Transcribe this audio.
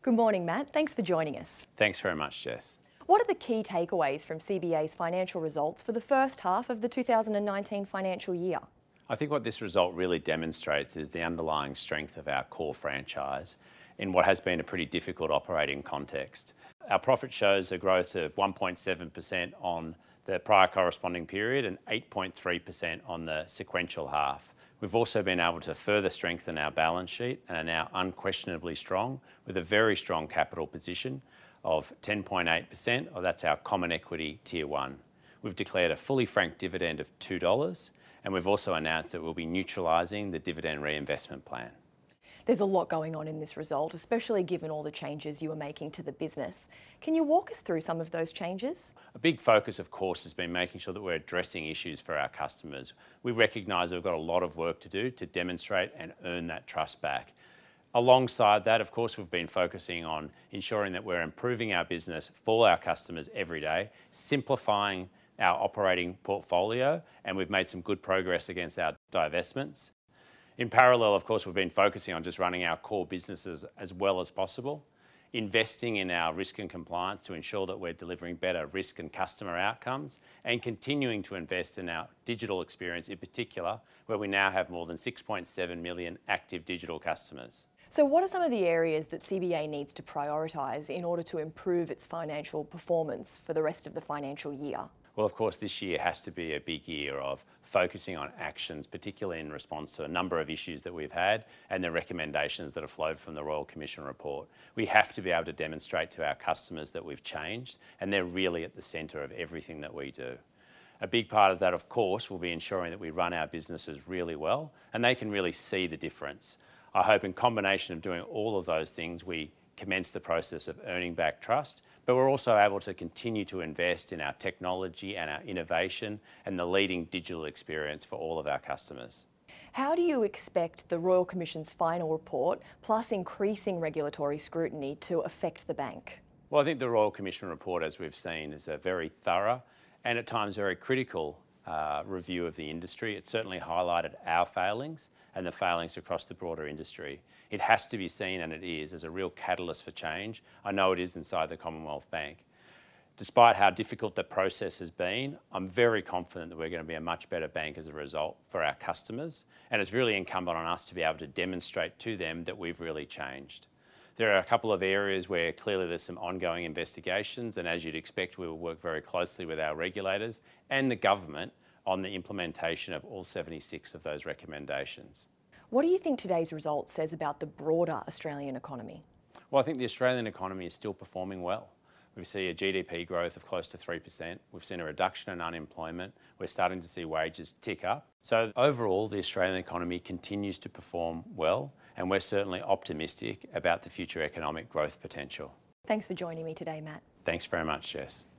Good morning, Matt. Thanks for joining us. Thanks very much, Jess. What are the key takeaways from CBA's financial results for the first half of the 2019 financial year? I think what this result really demonstrates is the underlying strength of our core franchise in what has been a pretty difficult operating context. Our profit shows a growth of 1.7% on the prior corresponding period and 8.3% on the sequential half. We've also been able to further strengthen our balance sheet and are now unquestionably strong with a very strong capital position of 10.8%, or that's our common equity tier 1. We've declared a fully franked dividend of $2, and we've also announced that we'll be neutralising the dividend reinvestment plan. There's a lot going on in this result, especially given all the changes you are making to the business. Can you walk us through some of those changes? A big focus, of course, has been making sure that we're addressing issues for our customers. We recognise that we've got a lot of work to do to demonstrate and earn that trust back. Alongside that, of course, we've been focusing on ensuring that we're improving our business for our customers every day, simplifying our operating portfolio, and we've made some good progress against our divestments. In parallel, of course, we've been focusing on just running our core businesses as well as possible, investing in our risk and compliance to ensure that we're delivering better risk and customer outcomes, and continuing to invest in our digital experience in particular, where we now have more than 6.7 million active digital customers. So what are some of the areas that CBA needs to prioritise in order to improve its financial performance for the rest of the financial year? Well, of course, this year has to be a big year of focusing on actions, particularly in response to a number of issues that we've had and the recommendations that have flowed from the Royal Commission report. We have to be able to demonstrate to our customers that we've changed, and they're really at the centre of everything that we do. A big part of that, of course, will be ensuring that we run our businesses really well and they can really see the difference. I hope in combination of doing all of those things, we commence the process of earning back trust, but we're also able to continue to invest in our technology and our innovation and the leading digital experience for all of our customers. How do you expect the Royal Commission's final report, plus increasing regulatory scrutiny, to affect the bank? Well, I think the Royal Commission report, as we've seen, is a very thorough and at times very critical review of the industry. It certainly highlighted our failings and the failings across the broader industry. It has to be seen, and it is, as a real catalyst for change. I know it is inside the Commonwealth Bank. Despite how difficult the process has been, I'm very confident that we're going to be a much better bank as a result for our customers, and it's really incumbent on us to be able to demonstrate to them that we've really changed. There are a couple of areas where clearly there's some ongoing investigations, and as you'd expect, we will work very closely with our regulators and the government on the implementation of all 76 of those recommendations. What do you think today's result says about the broader Australian economy? Well, I think the Australian economy is still performing well. We see a GDP growth of close to 3%. We've seen a reduction in unemployment. We're starting to see wages tick up. So overall, the Australian economy continues to perform well, and we're certainly optimistic about the future economic growth potential. Thanks for joining me today, Matt. Thanks very much, Jess.